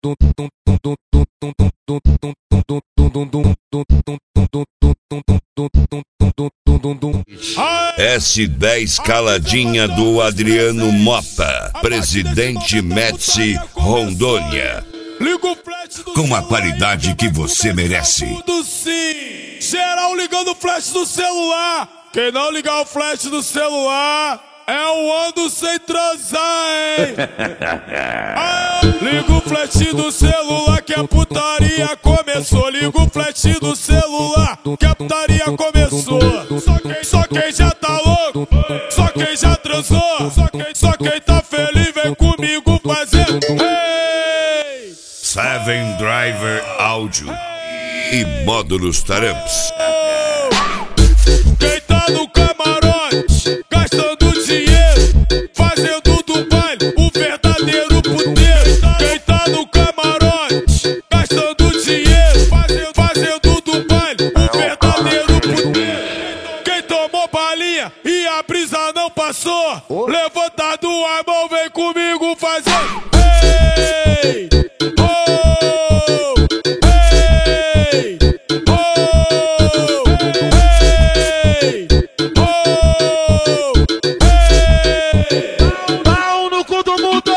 S10 caladinha do Adriano Mota, presidente Médici, Rondônia. Com a qualidade que você merece. Tudo sim, geral ligando o flash do celular. Quem não ligar o flash do celular é um ano sem transar, hein? Liga o flash do celular que a putaria começou. Liga o flash do celular que a putaria começou. Só quem já tá louco, só quem já transou, só quem tá feliz vem comigo fazer. Hey! Seven Driver Áudio e módulos Taramps. Quem tá no camarote, gastando dinheiro, fazendo do baile o verdadeiro puteiro. Quem tá no camarote, gastando dinheiro, fazendo do baile o verdadeiro puteiro. Quem tomou balinha e a brisa não passou, levantado a mão, vem comigo fazer. Hey! Oh! Hey! Oh! Hey! Oh! Hey! Pau no cu do mundo!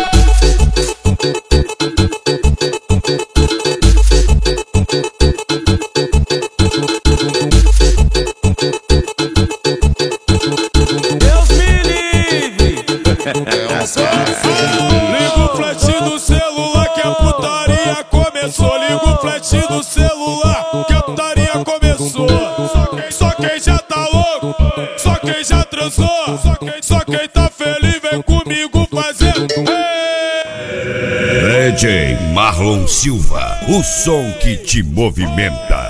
Deus me livre! Liga o flash do celular que a putaria começou. Liga o flash do celular que a putaria começou. Só quem já tá louco, só quem já transou, só quem tá feliz vem comigo fazer. DJ Marlon Silva, o som que te movimenta.